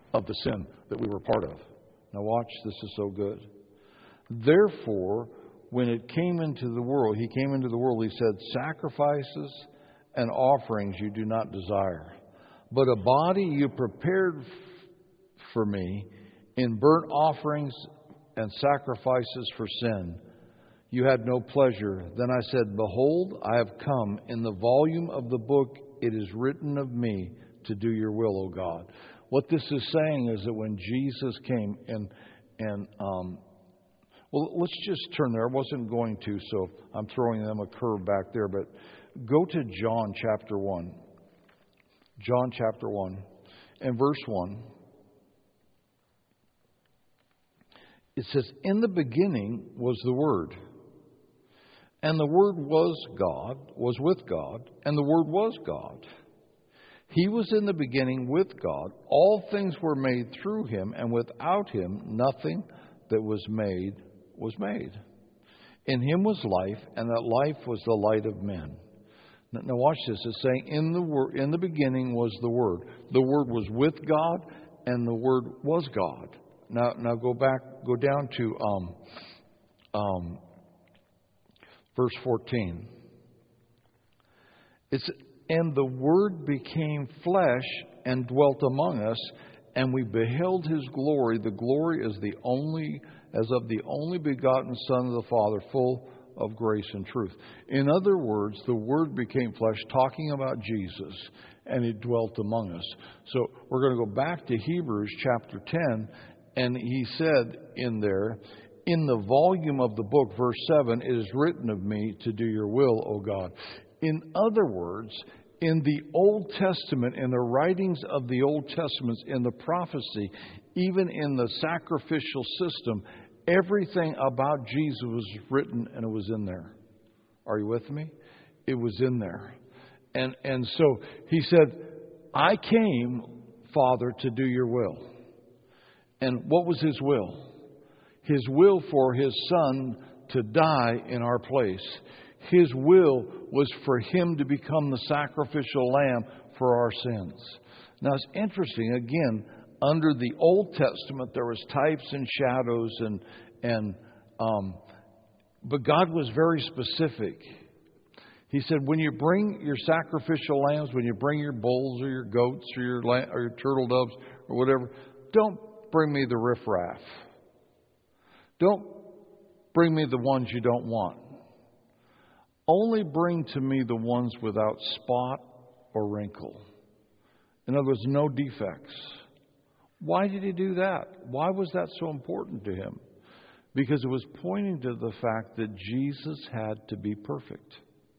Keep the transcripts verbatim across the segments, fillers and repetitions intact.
of the sin that we were part of. Now watch, this is so good. Therefore, when it came into the world, he came into the world, he said, sacrifices and offerings you do not desire, but a body you prepared for me in burnt offerings and sacrifices for sin. You had no pleasure. Then I said, behold, I have come. In the volume of the book it is written of me to do your will, O God. What this is saying is that when Jesus came and, and um, well, let's just turn there. I wasn't going to, so I'm throwing them a curve back there. But go to John chapter one. John chapter one and verse one. It says, in the beginning was the Word. And the Word was God, was with God, and the Word was God. He was in the beginning with God. All things were made through Him, and without Him nothing that was made was made. In Him was life, and that life was the light of men. Now watch this. It's saying, in the word, in the beginning was the Word. The Word was with God, and the Word was God. Now, now go back, go down to um, um, verse fourteen. It's, and the Word became flesh and dwelt among us, and we beheld His glory. The glory is the only, as of the only begotten Son of the Father, full of grace and truth. In other words, the Word became flesh, talking about Jesus, and it dwelt among us. So we're going to go back to Hebrews chapter ten, and he said in there, in the volume of the book, verse seven, it is written of me to do your will, O God. In other words, in the Old Testament, in the writings of the Old Testaments, in the prophecy, even in the sacrificial system, everything about Jesus was written and it was in there. Are you with me? It was in there. And and so he said, I came, Father, to do your will. And what was His will? His will for His Son to die in our place. His will was for Him to become the sacrificial lamb for our sins. Now it's interesting, again, under the Old Testament there was types and shadows and and um, but God was very specific. He said, when you bring your sacrificial lambs, when you bring your bulls or your goats or your lamb, or your turtle doves or whatever, don't bring me the riffraff. Don't bring me the ones you don't want. Only bring to me the ones without spot or wrinkle. In other words, no defects. Why did He do that? Why was that so important to Him? Because it was pointing to the fact that Jesus had to be perfect.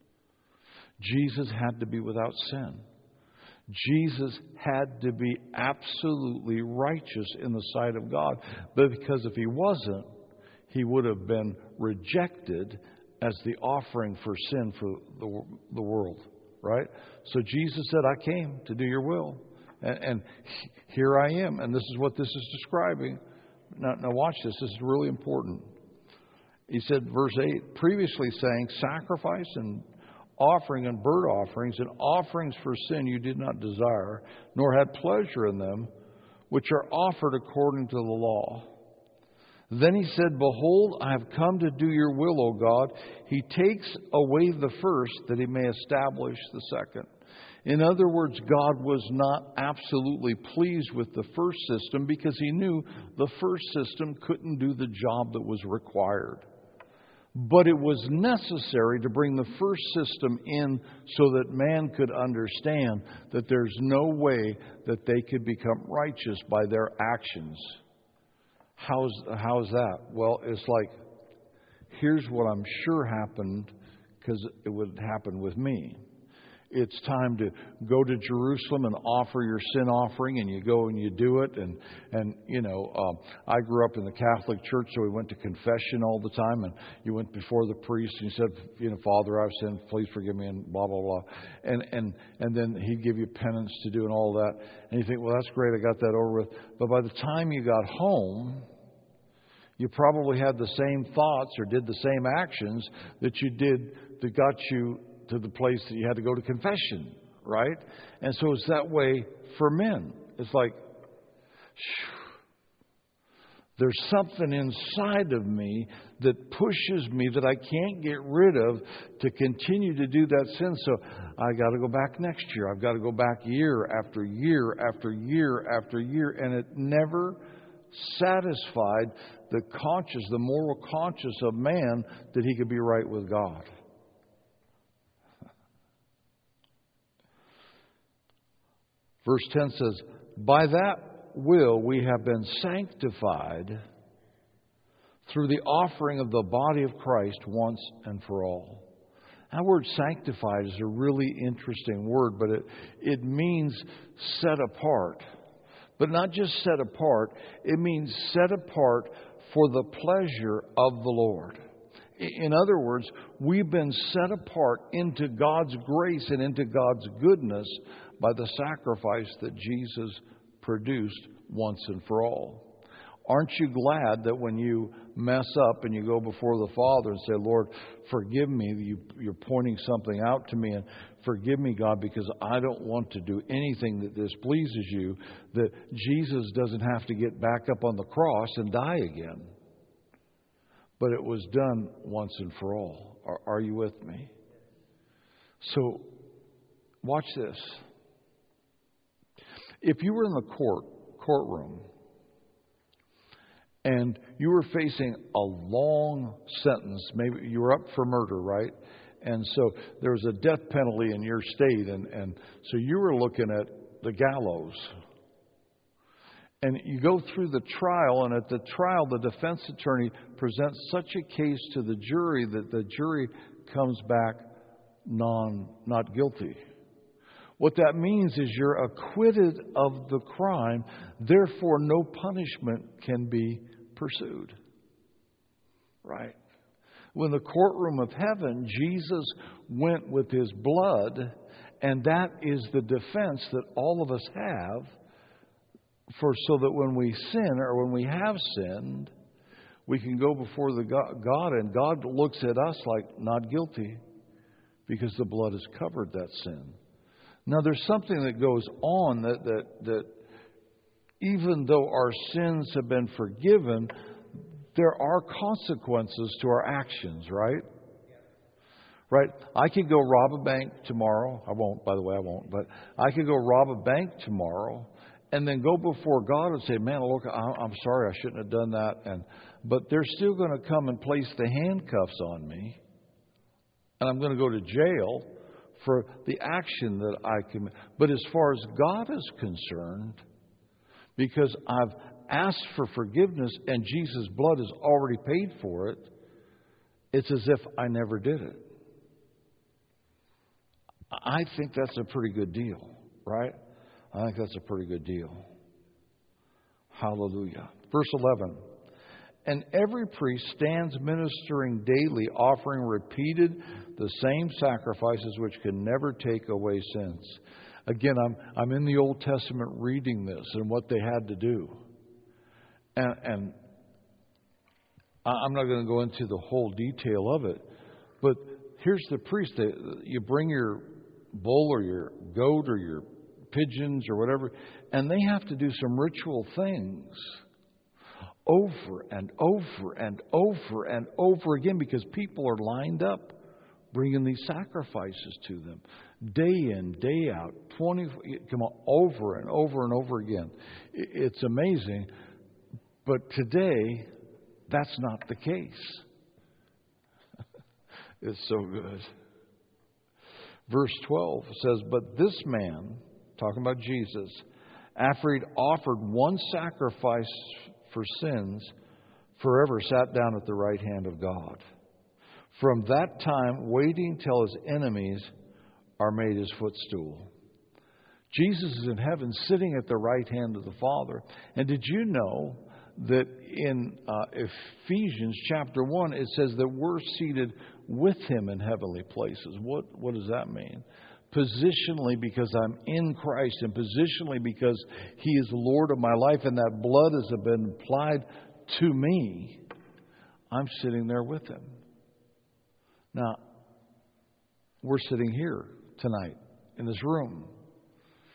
Jesus had to be without sin. Jesus had to be absolutely righteous in the sight of God. But because if He wasn't, He would have been rejected as the offering for sin for the, the world. Right? So Jesus said, I came to do your will. And, and here I am. And this is what this is describing. Now, now watch this. This is really important. He said, verse eight, previously saying, sacrifice and offering and burnt offerings and offerings for sin you did not desire, nor had pleasure in them, which are offered according to the law. Then He said, behold, I have come to do your will, O God. He takes away the first that He may establish the second. In other words, God was not absolutely pleased with the first system because He knew the first system couldn't do the job that was required. But it was necessary to bring the first system in so that man could understand that there's no way that they could become righteous by their actions. How's, how's that? Well, it's like, here's what I'm sure happened because it would happen with me. It's time to go to Jerusalem and offer your sin offering, and you go and you do it. And, and you know, um, I grew up in the Catholic Church, so we went to confession all the time. And you went before the priest, and you said, you know, Father, I've sinned, please forgive me, and blah, blah, blah. And, and, and then He'd give you penance to do and all that. And you think, well, that's great, I got that over with. But by the time you got home, you probably had the same thoughts or did the same actions that you did that got you to the place that you had to go to confession, right? And so it's that way for men. It's like, There's something inside of me that pushes me that I can't get rid of to continue to do that sin. So I got to go back next year. I've got to go back year after year after year after year. And it never satisfied the conscience, the moral conscience of man that he could be right with God. Verse ten says, by that will we have been sanctified through the offering of the body of Christ once and for all. That word sanctified is a really interesting word, but it, it means set apart. But not just set apart, it means set apart for the pleasure of the Lord. In other words, we've been set apart into God's grace and into God's goodness by the sacrifice that Jesus produced once and for all. Aren't you glad that when you mess up and you go before the Father and say, Lord, forgive me, you, you're pointing something out to me, and forgive me, God, because I don't want to do anything that displeases you, that Jesus doesn't have to get back up on the cross and die again. But it was done once and for all. Are, are you with me? So, watch this. If you were in the court, courtroom and you were facing a long sentence, maybe you were up for murder, right? And so there was a death penalty in your state, and, and so you were looking at the gallows. And you go through the trial, and at the trial, the defense attorney presents such a case to the jury that the jury comes back non, not guilty. What that means is you're acquitted of the crime, therefore no punishment can be pursued. Right? When the courtroom of heaven, Jesus went with His blood, and that is the defense that all of us have, for so that when we sin or when we have sinned, we can go before the God, and God looks at us like not guilty because the blood has covered that sin. Now, there's something that goes on that, that, that even though our sins have been forgiven, there are consequences to our actions, right? Right? I could go rob a bank tomorrow. I won't, by the way, I won't. But I could go rob a bank tomorrow and then go before God and say, man, look, I'm sorry, I shouldn't have done that. And but they're still going to come and place the handcuffs on me. And I'm going to go to jail for the action that I commit. But as far as God is concerned, because I've asked for forgiveness and Jesus' blood has already paid for it, it's as if I never did it. I think that's a pretty good deal, right? I think that's a pretty good deal. Hallelujah. Verse eleven. And every priest stands ministering daily, offering repeated the same sacrifices which can never take away sins. Again, I'm I'm in the Old Testament reading this and what they had to do. And, and I'm not going to go into the whole detail of it. But here's the priest. You bring your bull or your goat or your pigeons or whatever, and they have to do some ritual things over and over and over and over again, because people are lined up bringing these sacrifices to them day in, day out, twenty come on, over and over and over again. It's amazing, but today that's not the case. It's so good. Verse twelve says, but this man, talking about Jesus, after he'd offered one sacrifice for sins, forever sat down at the right hand of God. From that time, waiting till his enemies are made his footstool. Jesus is in heaven, sitting at the right hand of the Father. And did you know that in uh, Ephesians chapter one, it says that we're seated with Him in heavenly places? What, what does that mean? Positionally, because I'm in Christ, and positionally because He is Lord of my life, and that blood has been applied to me, I'm sitting there with Him. Now, we're sitting here tonight in this room.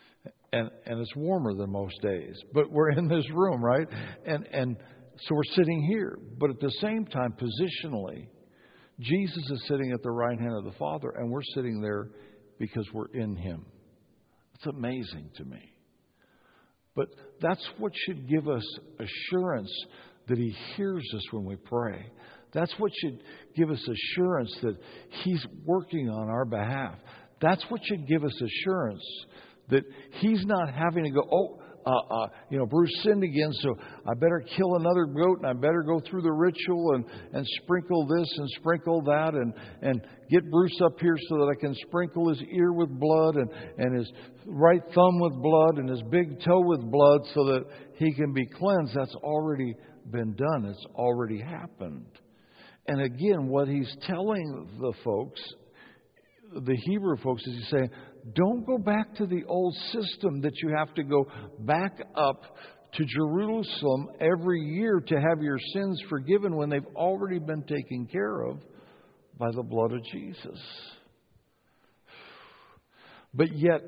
And and it's warmer than most days. But we're in this room, right? And and so we're sitting here. But at the same time, positionally, Jesus is sitting at the right hand of the Father, and we're sitting there because we're in Him. It's amazing to me. But that's what should give us assurance that He hears us when we pray. That's what should give us assurance that He's working on our behalf. That's what should give us assurance that He's not having to go, oh, uh, uh, you know, Bruce sinned again, so I better kill another goat, and I better go through the ritual and, and sprinkle this and sprinkle that and, and get Bruce up here so that I can sprinkle his ear with blood and, and his right thumb with blood and his big toe with blood so that he can be cleansed. That's already been done. It's already happened. And again, what he's telling the folks, the Hebrew folks, is he's saying, don't go back to the old system that you have to go back up to Jerusalem every year to have your sins forgiven when they've already been taken care of by the blood of Jesus. But yet,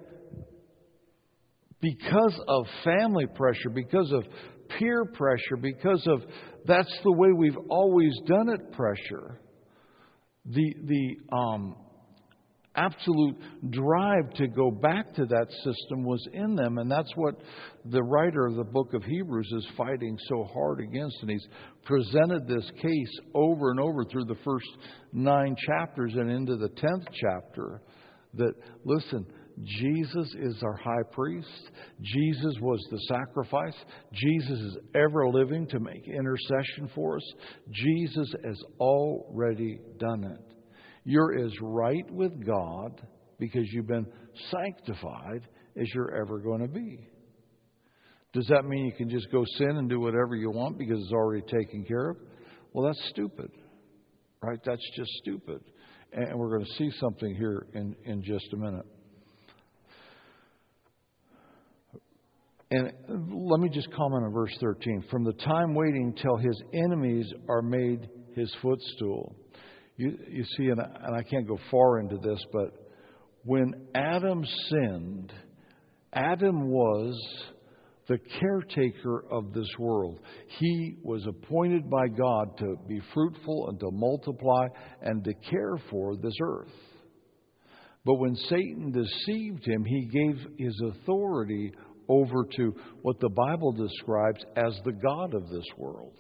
because of family pressure, because of peer pressure, because of that's the way we've always done it pressure, the the um absolute drive to go back to that system was in them. And that's what the writer of the book of Hebrews is fighting so hard against. And he's presented this case over and over through the first nine chapters and into the tenth chapter that, listen, Jesus is our high priest. Jesus was the sacrifice. Jesus is ever living to make intercession for us. Jesus has already done it. You're as right with God because you've been sanctified as you're ever going to be. Does that mean you can just go sin and do whatever you want because it's already taken care of? Well, that's stupid, right? That's just stupid. And we're going to see something here in, in just a minute. And let me just comment on verse thirteen. From the time waiting till his enemies are made his footstool. You, you see, and I, and I can't go far into this, but when Adam sinned, Adam was the caretaker of this world. He was appointed by God to be fruitful and to multiply and to care for this earth. But when Satan deceived him, he gave his authority over to what the Bible describes as the god of this world.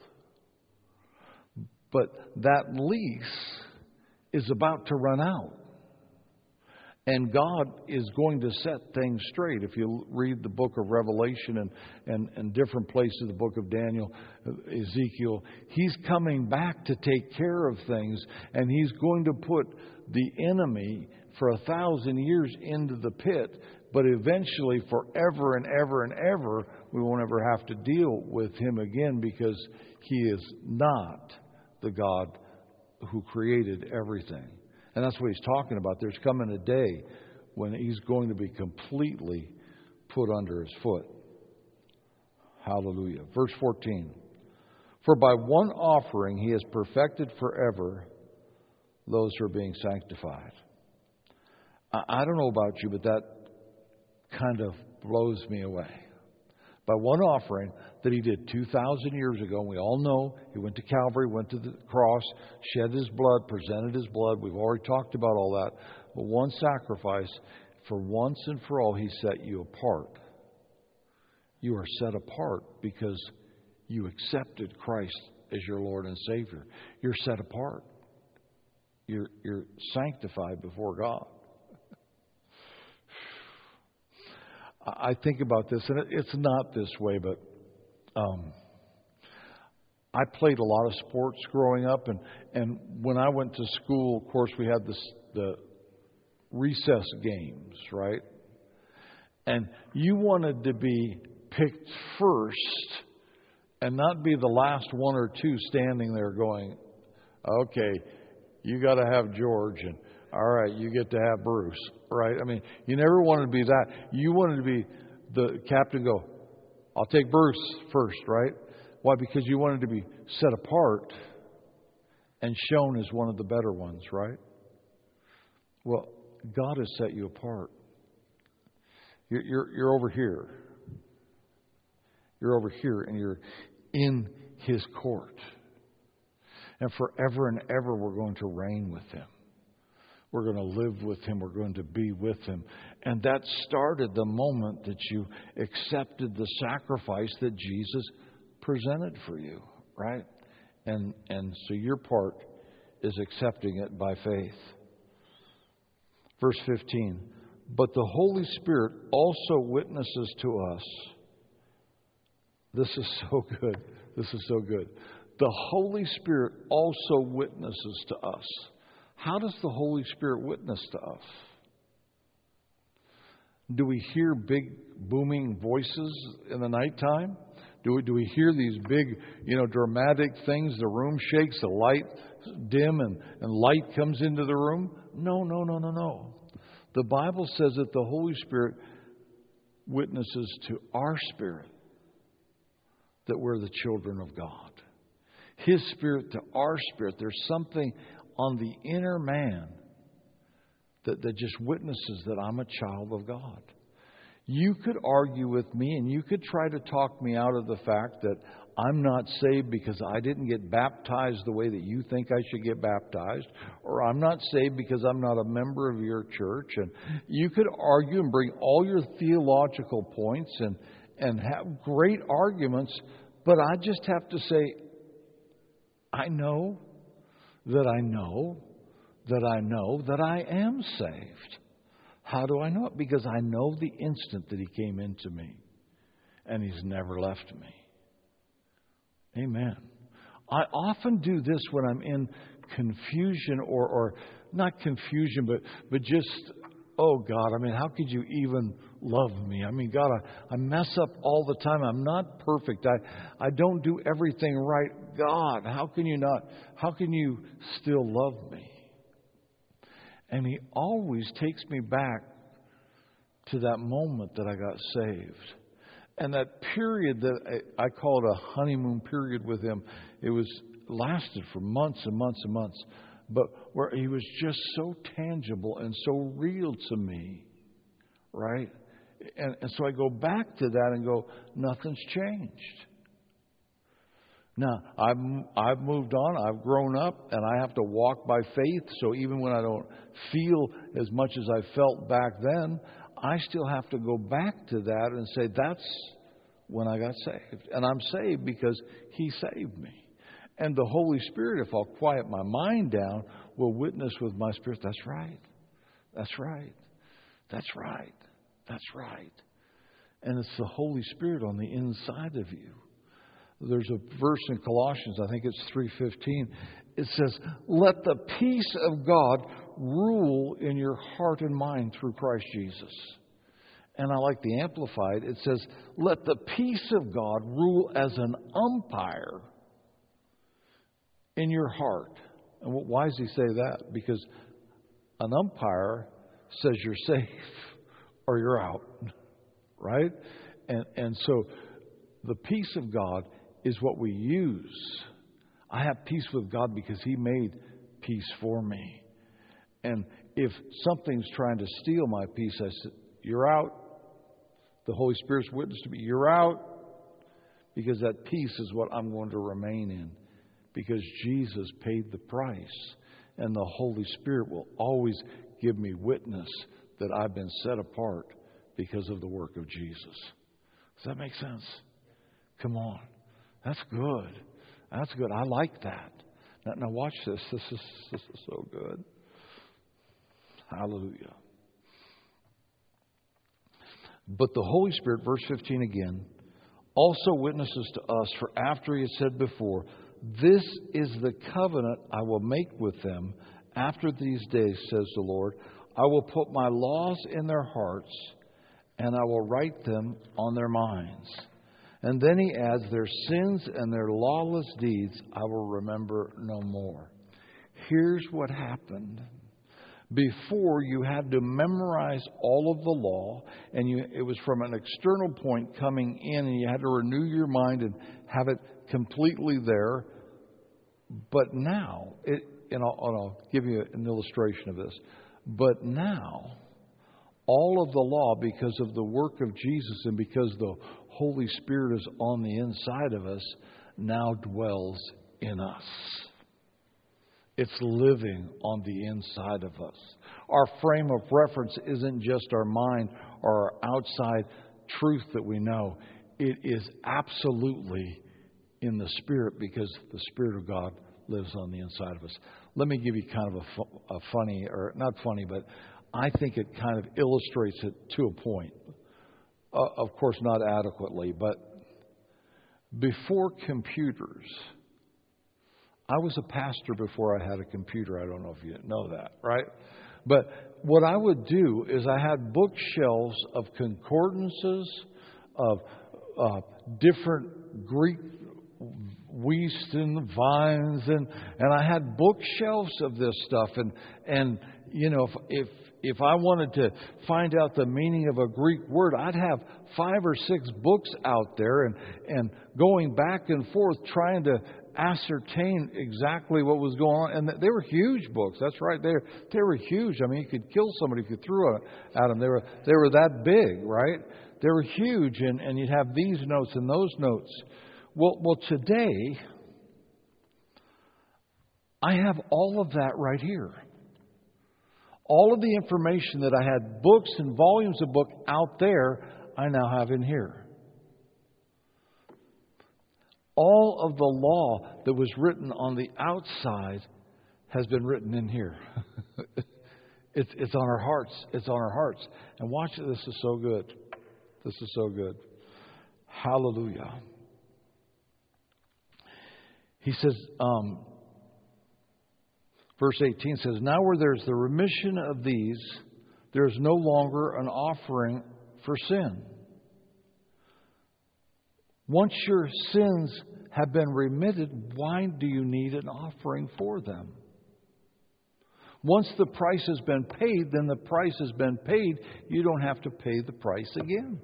But that lease is about to run out. And God is going to set things straight. If you read the book of Revelation and, and, and different places, the book of Daniel, Ezekiel, He's coming back to take care of things. And He's going to put the enemy for a thousand years into the pit. But eventually, forever and ever and ever, we won't ever have to deal with him again because he is not the God who created everything. And that's what he's talking about. There's coming a day when he's going to be completely put under his foot. Hallelujah. Verse fourteen. For by one offering he has perfected forever those who are being sanctified. I don't know about you, but that kind of blows me away. By one offering that he did two thousand years ago, and we all know he went to Calvary, went to the cross, shed his blood, presented his blood. We've already talked about all that. But one sacrifice, for once and for all, he set you apart. You are set apart because you accepted Christ as your Lord and Savior. You're set apart. You're, you're sanctified before God. I think about this, and it's not this way, but um, I played a lot of sports growing up, and, and when I went to school, of course, we had this, the recess games, right? And you wanted to be picked first and not be the last one or two standing there going, okay, you got to have George, and all right, you get to have Bruce, right? I mean, you never wanted to be that. You wanted to be the captain go, I'll take Bruce first, right? Why? Because you wanted to be set apart and shown as one of the better ones, right? Well, God has set you apart. You're, you're, you're over here. You're over here and you're in His court. And forever and ever we're going to reign with Him. We're going to live with Him. We're going to be with Him. And that started the moment that you accepted the sacrifice that Jesus presented for you, right? And and so your part is accepting it by faith. Verse fifteen, but the Holy Spirit also witnesses to us. This is so good. This is so good. The Holy Spirit also witnesses to us. How does the Holy Spirit witness to us? Do we hear big booming voices in the nighttime? Do we, do we hear these big, you know, dramatic things? The room shakes, the light dim, and, and light comes into the room? No, no, no, no, no. The Bible says that the Holy Spirit witnesses to our spirit that we're the children of God. His spirit to our spirit. There's something on the inner man that, that just witnesses that I'm a child of God. You could argue with me and you could try to talk me out of the fact that I'm not saved because I didn't get baptized the way that you think I should get baptized, or I'm not saved because I'm not a member of your church. And you could argue and bring all your theological points and, and have great arguments, but I just have to say, I know that I know that I know that I am saved. How do I know it? Because I know the instant that He came into me, and He's never left me. Amen. I often do this when I'm in confusion or, or not confusion, but, but just, oh God, I mean, how could you even love me? I mean, God, I, I mess up all the time. I'm not perfect. I, I don't do everything right. God, how can you not, how can you still love me? And He always takes me back to that moment that I got saved. And that period that I, I call it a honeymoon period with Him, it was lasted for months and months and months. But where He was just so tangible and so real to me, right? And, and so I go back to that and go, nothing's changed. Now, I've, I've moved on, I've grown up, and I have to walk by faith. So even when I don't feel as much as I felt back then, I still have to go back to that and say, that's when I got saved. And I'm saved because He saved me. And the Holy Spirit, if I'll quiet my mind down, will witness with my spirit, that's right, that's right, that's right, that's right. And it's the Holy Spirit on the inside of you. There's a verse in Colossians, I think it's three fifteen. It says, let the peace of God rule in your heart and mind through Christ Jesus. And I like the Amplified. It says, let the peace of God rule as an umpire in your heart. And why does he say that? Because an umpire says you're safe or you're out, right? And and so the peace of God is what we use. I have peace with God because He made peace for me. And if something's trying to steal my peace, I said, you're out. The Holy Spirit's witness to me, you're out. Because that peace is what I'm going to remain in. Because Jesus paid the price. And the Holy Spirit will always give me witness that I've been set apart because of the work of Jesus. Does that make sense? Come on. That's good. That's good. I like that. Now, now watch this. This is, this is so good. Hallelujah. But the Holy Spirit, verse fifteen again, also witnesses to us, for after He had said before, this is the covenant I will make with them after these days, says the Lord. I will put my laws in their hearts, and I will write them on their minds. And then He adds, their sins and their lawless deeds I will remember no more. Here's what happened. Before, you had to memorize all of the law, and you, it was from an external point coming in, and you had to renew your mind and have it completely there. But now, it, and, I'll, and I'll give you an illustration of this. But now, all of the law, because of the work of Jesus and because the Holy Spirit is on the inside of us, now dwells in us. It's living on the inside of us. Our frame of reference isn't just our mind or our outside truth that we know. It is absolutely in the Spirit, because the Spirit of God lives on the inside of us. Let me give you kind of a, fu- a funny, or not funny, but I think it kind of illustrates it to a point. Uh, of course, not adequately, but before computers, I was a pastor before I had a computer. I don't know if you know that, right? But what I would do is I had bookshelves of concordances, of uh, different Greek Wheaston vines, and, and I had bookshelves of this stuff. And, and you know, if, if if I wanted to find out the meaning of a Greek word, I'd have five or six books out there and, and going back and forth trying to ascertain exactly what was going on. And they were huge books. That's right. They, they were huge. I mean, you could kill somebody if you threw at them. They were, they were that big, right? They were huge. And, and you'd have these notes and those notes. Well, well, today, I have all of that right here. All of the information that I had, books and volumes of book out there, I now have in here. All of the law that was written on the outside has been written in here. it's, it's on our hearts. It's on our hearts. And watch it. This is so good. This is so good. Hallelujah. He says, um, verse eighteen says, now where there's the remission of these, there is no longer an offering for sin. Once your sins have been remitted, why do you need an offering for them? Once the price has been paid, then the price has been paid. You don't have to pay the price again.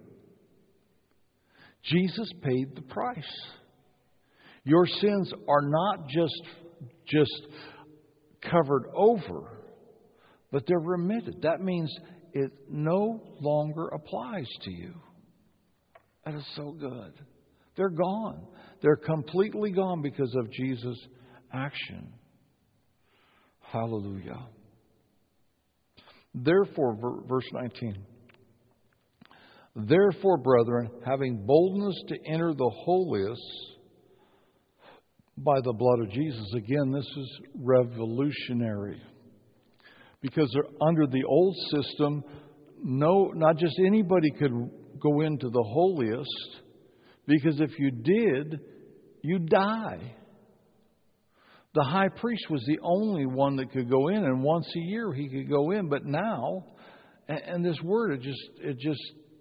Jesus paid the price. Your sins are not just, just covered over, but they're remitted. That means it no longer applies to you. That is so good. They're gone. They're completely gone because of Jesus' action. Hallelujah. Therefore, verse nineteen. Therefore, brethren, having boldness to enter the holiest by the blood of Jesus. Again, this is revolutionary. Because under the old system, no, not just anybody could go into the holiest. Because if you did, you'd die. The high priest was the only one that could go in, and once a year he could go in. But now, and, and this word, it just, it just,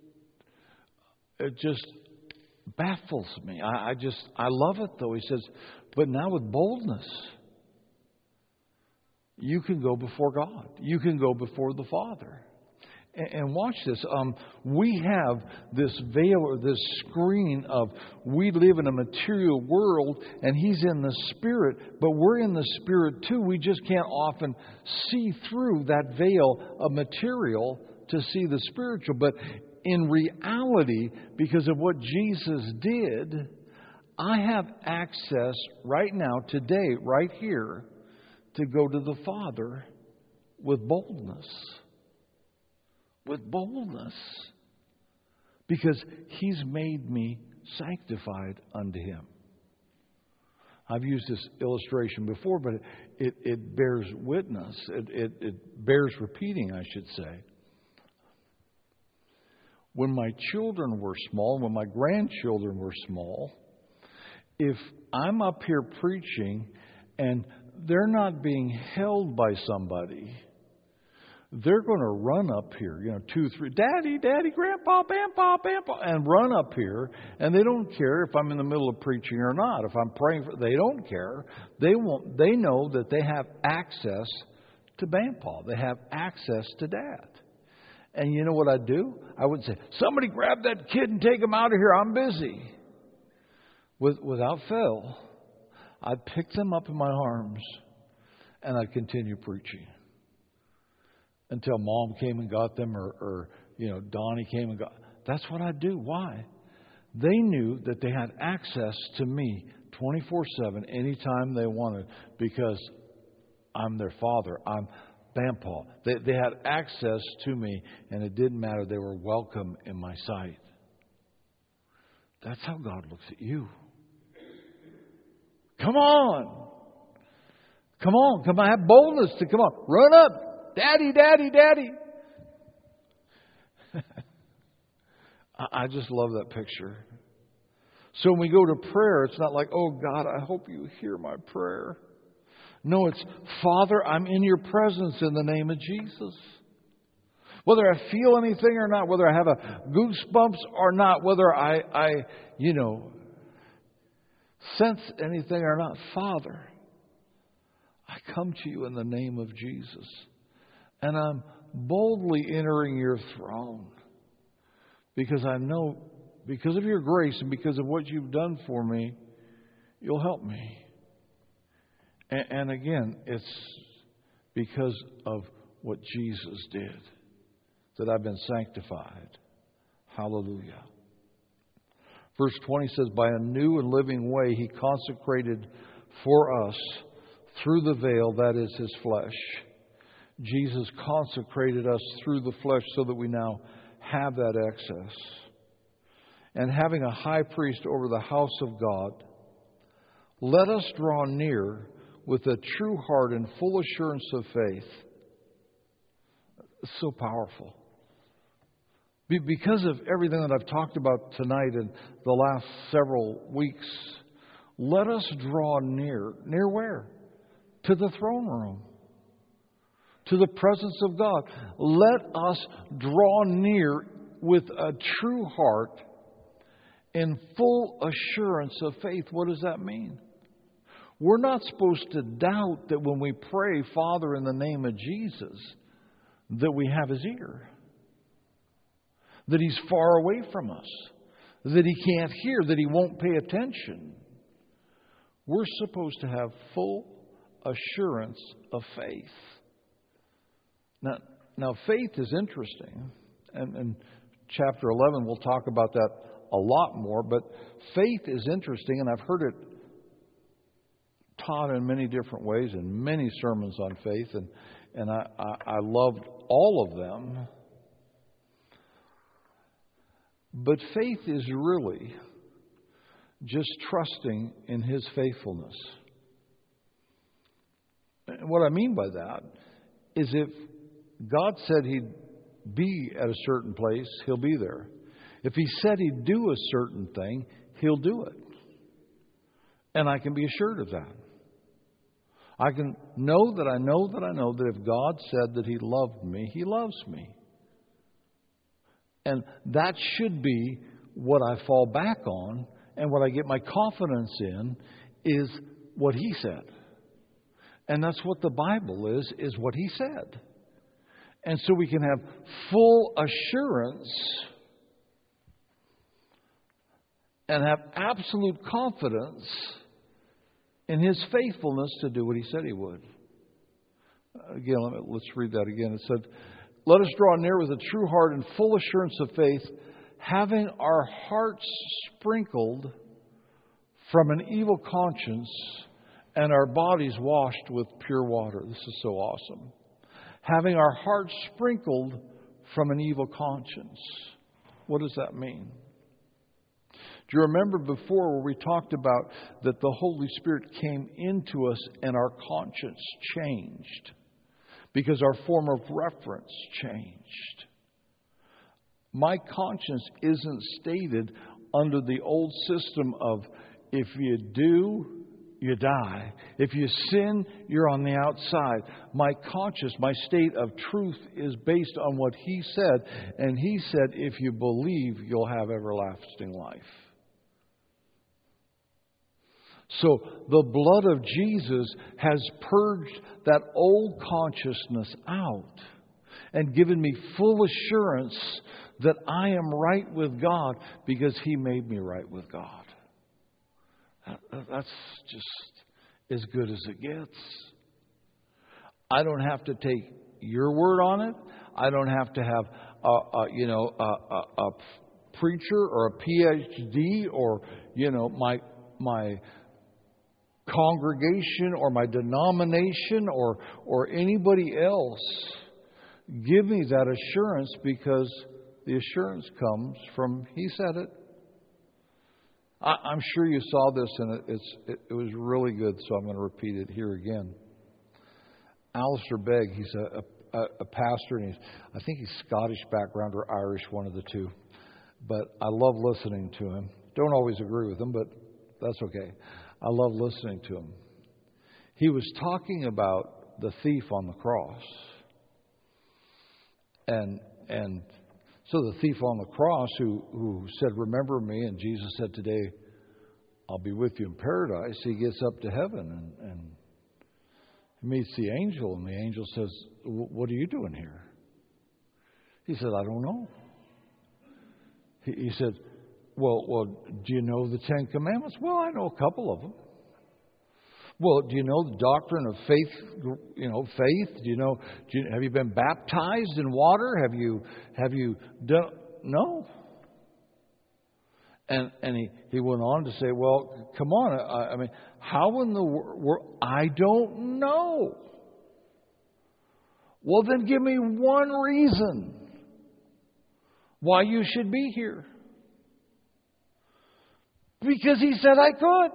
it just baffles me. I, I just, I love it though. He says, but now with boldness, you can go before God. You can go before the Father. And watch this. Um, we have this veil or this screen of we live in a material world and He's in the Spirit, but we're in the Spirit too. We just can't often see through that veil of material to see the spiritual. But in reality, because of what Jesus did, I have access right now, today, right here, to go to the Father with boldness. With boldness. Because He's made me sanctified unto Him. I've used this illustration before, but it, it, it bears witness. It, it, it bears repeating, I should say. When my children were small, when my grandchildren were small, if I'm up here preaching and they're not being held by somebody, they're going to run up here, you know, two, three, Daddy, Daddy, Grandpa, Grandpa, Grandpa, and run up here. And they don't care if I'm in the middle of preaching or not. If I'm praying for, they don't care. They won't. They know that they have access to Grandpa. They have access to Dad. And you know what I'd do? I would say, somebody grab that kid and take him out of here. I'm busy. With, without fail, I'd pick them up in my arms and I'd continue preaching. until Mom came and got them, or, or you know, Donnie came and got. That's what I do. Why? They knew that they had access to me twenty-four seven anytime they wanted, because I'm their father. I'm Grandpa. They, they had access to me, and it didn't matter. They were welcome in my sight. That's how God looks at you. Come on. Come on. Come on. Have boldness to come on. Run up. Daddy, daddy, daddy. I just love that picture. So when we go to prayer, it's not like, oh God, I hope you hear my prayer. No, it's, Father, I'm in your presence in the name of Jesus. Whether I feel anything or not, whether I have a goosebumps or not, whether I, I, you know, sense anything or not, Father, I come to you in the name of Jesus. And I'm boldly entering your throne. Because I know, because of your grace and because of what you've done for me, you'll help me. And, and again, it's because of what Jesus did that I've been sanctified. Hallelujah. Verse twenty says, by a new and living way he consecrated for us through the veil, that is his flesh. Jesus consecrated us through the flesh so that we now have that access. And having a high priest over the house of God, let us draw near with a true heart and full assurance of faith. It's so powerful. Be- because of everything that I've talked about tonight and the last several weeks, let us draw near. Near where? To the throne room. To the presence of God. Let us draw near with a true heart in full assurance of faith. What does that mean? We're not supposed to doubt that when we pray, Father, in the name of Jesus, that we have His ear. That He's far away from us. That He can't hear. That He won't pay attention. We're supposed to have full assurance of faith. Now, now faith is interesting. And in chapter eleven, we'll talk about that a lot more. But faith is interesting, and I've heard it taught in many different ways, and many sermons on faith, and, and I, I, I loved all of them. But faith is really just trusting in His faithfulness. And what I mean by that is if God said He'd be at a certain place, He'll be there. If He said He'd do a certain thing, He'll do it. And I can be assured of that. I can know that I know that I know that if God said that He loved me, He loves me. And that should be what I fall back on, and what I get my confidence in is what He said. And that's what the Bible is, is what He said. And so we can have full assurance and have absolute confidence in His faithfulness to do what He said He would. Again, let me, let's read that again. It said, let us draw near with a true heart and full assurance of faith, having our hearts sprinkled from an evil conscience and our bodies washed with pure water. This is so awesome. Having our hearts sprinkled from an evil conscience. What does that mean? Do you remember before where we talked about that the Holy Spirit came into us and our conscience changed because our form of reference changed? My conscience isn't stated under the old system of if you do, you die. If you sin, you're on the outside. My conscience, my state of truth is based on what He said. And He said, if you believe, you'll have everlasting life. So the blood of Jesus has purged that old consciousness out and given me full assurance that I am right with God because He made me right with God. That's just as good as it gets. I don't have to take your word on it. I don't have to have, a, a, you know, a, a, a preacher or a P H D or, you know, my my congregation or my denomination or or anybody else give me that assurance, because the assurance comes from He said it. I, I'm sure you saw this, and it, it's it, it was really good, so I'm going to repeat it here again. Alistair Begg, he's a, a, a pastor, and he's, I think he's Scottish background or Irish, one of the two. But I love listening to him. Don't always agree with him, but that's okay. I love listening to him. He was talking about the thief on the cross. And and so the thief on the cross who, who said, remember me, and Jesus said, today I'll be with you in paradise. He gets up to heaven and, and meets the angel, and the angel says, what are you doing here? He said, I don't know. He, he said, well, well, do you know the Ten Commandments? Well, I know a couple of them. Well, do you know the doctrine of faith? You know, faith. Do you know? Do you, have you been baptized in water? Have you? Have you done? No. And and he, he went on to say, well, come on. I, I mean, how in the world? I don't know. Well, then give me one reason why you should be here. Because He said I could.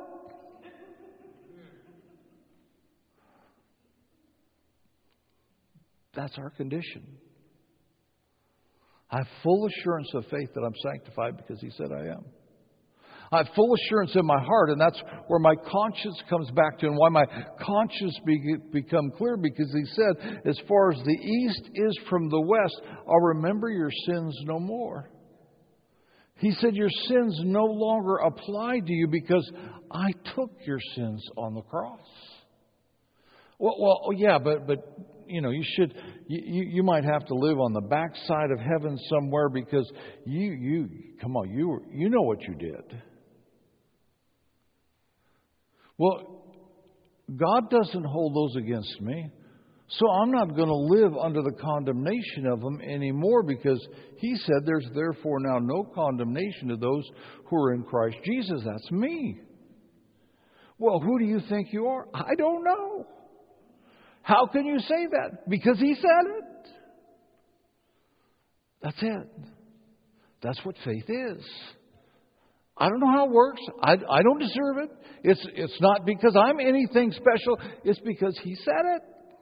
That's our condition. I have full assurance of faith that I'm sanctified because He said I am. I have full assurance in my heart, and that's where my conscience comes back to, and why my conscience be, become clear, because He said, as far as the east is from the west, I'll remember your sins no more. He said your sins no longer apply to you because I took your sins on the cross. Well, well yeah, but but you know, you should you, you might have to live on the backside of heaven somewhere, because you you come on, you you know what you did. Well, God doesn't hold those against me. So I'm not going to live under the condemnation of them anymore, because He said there's therefore now no condemnation to those who are in Christ Jesus. That's me. Well, who do you think you are? I don't know. How can you say that? Because He said it. That's it. That's what faith is. I don't know how it works. I, I don't deserve it. It's, it's not because I'm anything special. It's because He said it.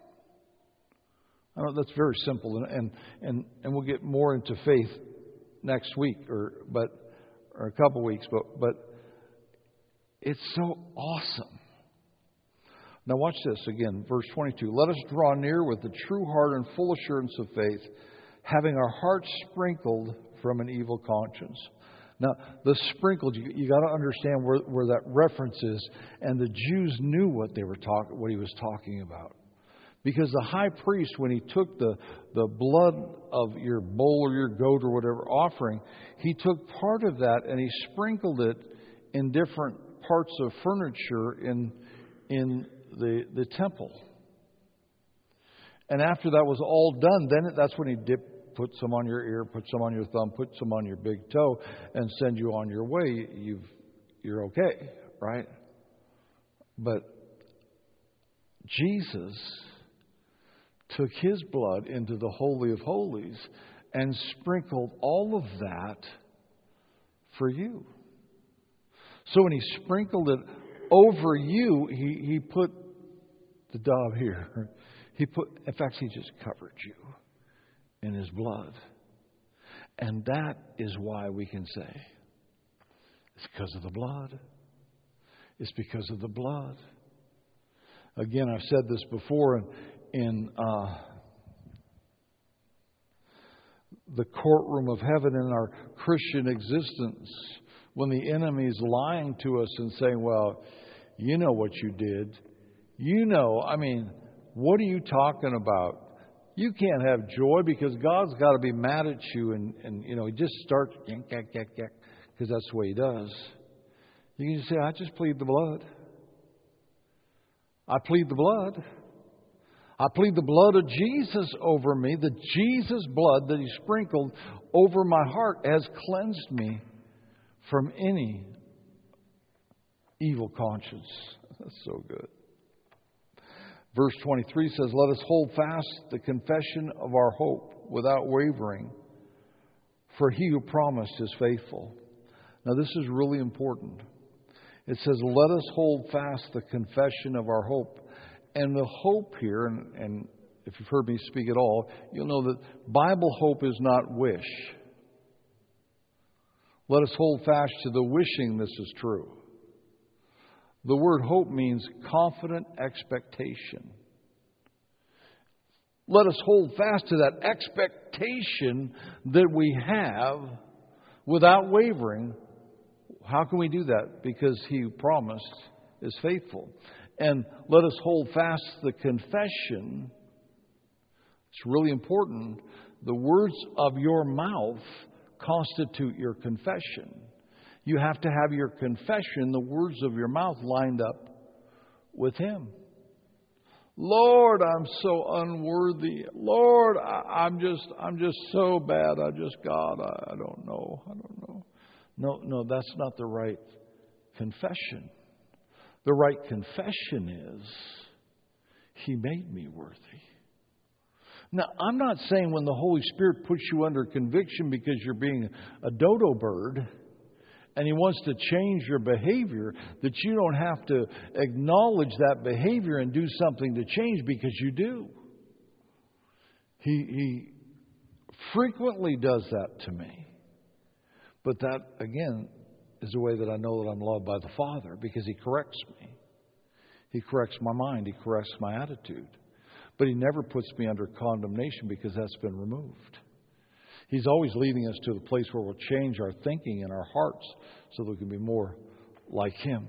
I know that's very simple, and, and and and we'll get more into faith next week, or but or a couple weeks. But but it's so awesome. Now watch this again, verse twenty-two. Let us draw near with a true heart and full assurance of faith, having our hearts sprinkled from an evil conscience. Now, the sprinkled, you, you got to understand where, where that reference is, and the Jews knew what they were talking, what He was talking about. Because the high priest, when he took the, the blood of your bull or your goat or whatever offering, he took part of that and he sprinkled it in different parts of furniture in in the, the temple. And after that was all done, then that's when he dipped, put some on your ear, put some on your thumb, put some on your big toe, and send you on your way. You've, you're okay, right? But Jesus took His blood into the Holy of Holies and sprinkled all of that for you. So when He sprinkled it over you, He, he put the dove here. He put, in fact, He just covered you in His blood. And that is why we can say, it's because of the blood. It's because of the blood. Again, I've said this before, and in uh, the courtroom of heaven in our Christian existence, when the enemy is lying to us and saying, well, you know what you did. You know, I mean, what are you talking about? You can't have joy because God's got to be mad at you. And, and you know, He just starts, yank, yank, yank, yank, because that's the way He does. You can just say, I just plead the blood. I plead the blood. I plead the blood of Jesus over me. The Jesus blood that He sprinkled over my heart has cleansed me from any evil conscience. That's so good. Verse twenty-three says, let us hold fast the confession of our hope without wavering, for He who promised is faithful. Now this is really important. It says, let us hold fast the confession of our hope. And the hope here, and, and if you've heard me speak at all, you'll know that Bible hope is not wish. Let us hold fast to the wishing this is true. The word hope means confident expectation. Let us hold fast to that expectation that we have without wavering. How can we do that? Because He who promised is faithful. And let us hold fast the confession. It's really important. The words of your mouth constitute your confession. You have to have your confession, the words of your mouth, lined up with Him. Lord, I'm so unworthy. Lord, I, I'm just, I'm just so bad. I just, God, I, I don't know. I don't know. No, no, that's not the right confession. The right confession is, He made me worthy. Now, I'm not saying when the Holy Spirit puts you under conviction because you're being a dodo bird and He wants to change your behavior, that you don't have to acknowledge that behavior and do something to change, because you do. He, he frequently does that to me. But that, again, is a way that I know that I'm loved by the Father, because He corrects me. He corrects my mind. He corrects my attitude. But He never puts me under condemnation, because that's been removed. He's always leading us to the place where we'll change our thinking and our hearts so that we can be more like Him.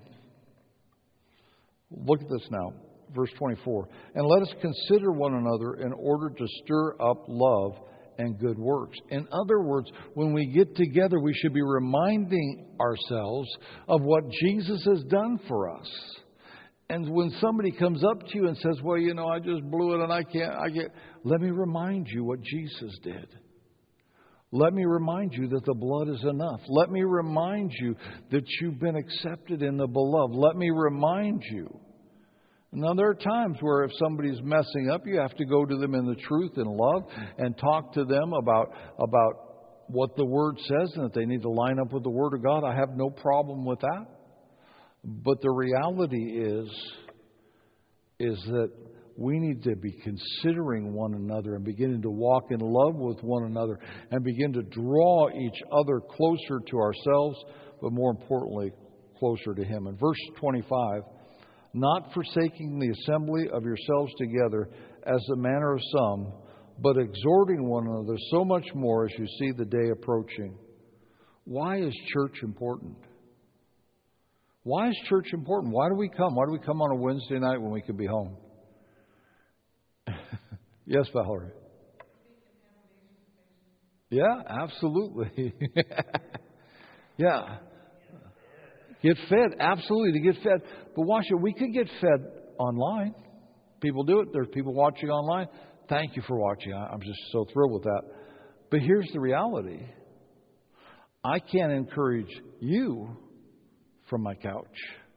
Look at this now. Verse twenty-four. And let us consider one another in order to stir up love and good works. In other words, when we get together, we should be reminding ourselves of what Jesus has done for us. And when somebody comes up to you and says, well, you know, I just blew it and I can't, I get, let me remind you what Jesus did. Let me remind you that the blood is enough. Let me remind you that you've been accepted in the beloved. Let me remind you. Now, there are times where if somebody's messing up, you have to go to them in the truth and love and talk to them about, about what the Word says, and that they need to line up with the Word of God. I have no problem with that. But the reality is, is that we need to be considering one another and beginning to walk in love with one another and begin to draw each other closer to ourselves, but more importantly, closer to Him. In verse twenty-five, not forsaking the assembly of yourselves together as the manner of some, but exhorting one another so much more as you see the day approaching. Why is church important? Why is church important? Why do we come? Why do we come on a Wednesday night when we could be home? Yes, Valerie. Yeah, absolutely. Yeah. Get fed. Absolutely, to get fed. But watch it. We could get fed online. People do it. There's people watching online. Thank you for watching. I'm just so thrilled with that. But here's the reality. I can't encourage you from my couch.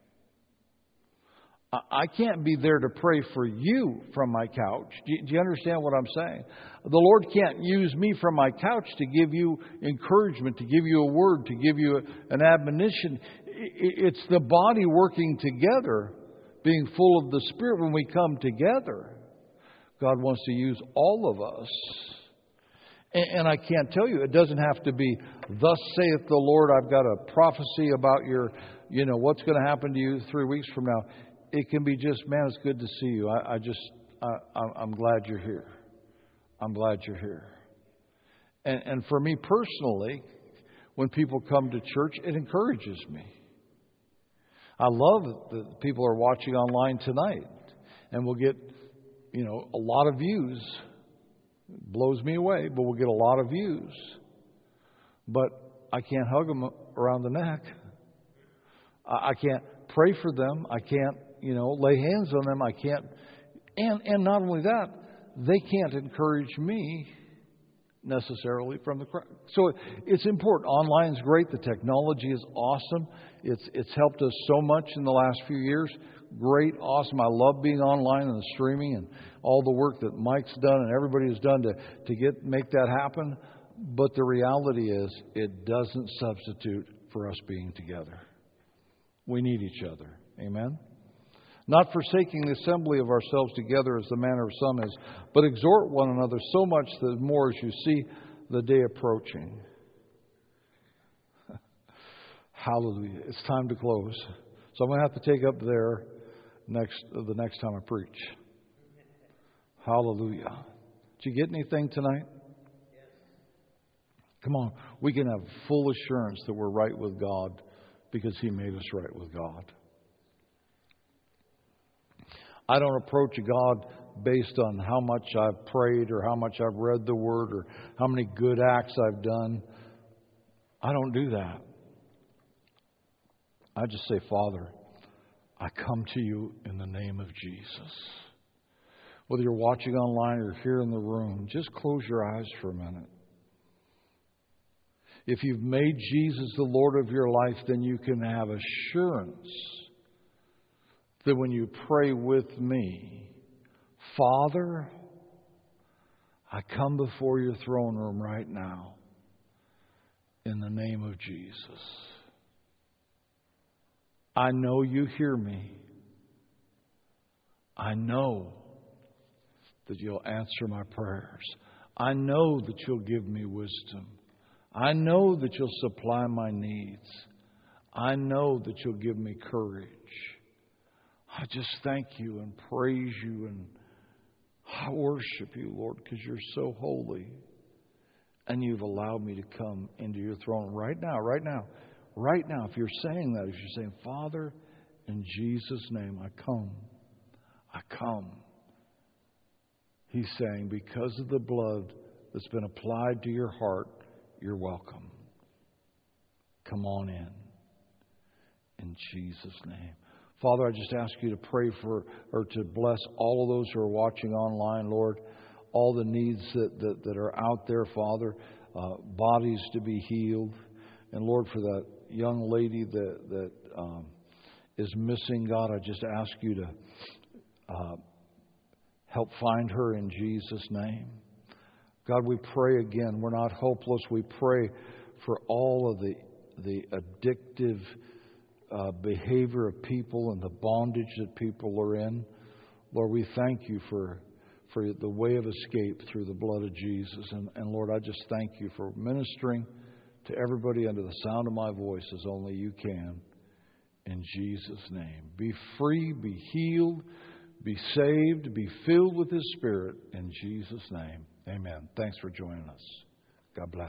I can't be there to pray for you from my couch. Do you understand what I'm saying? The Lord can't use me from my couch to give you encouragement, to give you a word, to give you an admonition. It's the body working together, being full of the Spirit when we come together. God wants to use all of us. And I can't tell you, it doesn't have to be, thus saith the Lord, I've got a prophecy about your, you know, what's going to happen to you three weeks from now. It can be just, man, it's good to see you. I, I just, I, I'm glad you're here. I'm glad you're here. And, and for me personally, when people come to church, it encourages me. I love that people are watching online tonight, and we'll get, you know, a lot of views. It blows me away, but we'll get a lot of views. But I can't hug them around the neck. I, I can't pray for them. I can't, you know, lay hands on them. I can't. And, and not only that, they can't encourage me necessarily from the crowd. So it's important. Online's great. The technology is awesome. It's it's helped us so much in the last few years. Great, awesome. I love being online and the streaming and all the work that Mike's done and everybody has done to, to get make that happen. But the reality is it doesn't substitute for us being together. We need each other. Amen? Not forsaking the assembly of ourselves together as the manner of some is, but exhort one another so much the more as you see the day approaching. Hallelujah. It's time to close. So I'm going to have to take up there next the next time I preach. Hallelujah. Did you get anything tonight? Come on. We can have full assurance that we're right with God because He made us right with God. I don't approach God based on how much I've prayed or how much I've read the Word or how many good acts I've done. I don't do that. I just say, Father, I come to you in the name of Jesus. Whether you're watching online or here in the room, just close your eyes for a minute. If you've made Jesus the Lord of your life, then you can have assurance that when you pray with me, Father, I come before your throne room right now in the name of Jesus. I know you hear me. I know that you'll answer my prayers. I know that you'll give me wisdom. I know that you'll supply my needs. I know that you'll give me courage. I just thank you and praise you and I worship you, Lord, because you're so holy. And you've allowed me to come into your throne right now, right now, right now. If you're saying that, if you're saying, Father, in Jesus' name, I come. I come. He's saying, because of the blood that's been applied to your heart, you're welcome. Come on in. In Jesus' name. Father, I just ask you to pray for, or to bless all of those who are watching online, Lord. All the needs that, that, that are out there, Father. Uh, bodies to be healed. And Lord, for that young lady that, that um, is missing, God, I just ask you to uh, help find her in Jesus' name. God, we pray again. We're not hopeless. We pray for all of the, the addictive Uh, behavior of people and the bondage that people are in. Lord, we thank you for for the way of escape through the blood of Jesus. And, and Lord, I just thank you for ministering to everybody under the sound of my voice as only you can. In Jesus' name. Be free, be healed, be saved, be filled with His Spirit. In Jesus' name. Amen. Thanks for joining us. God bless.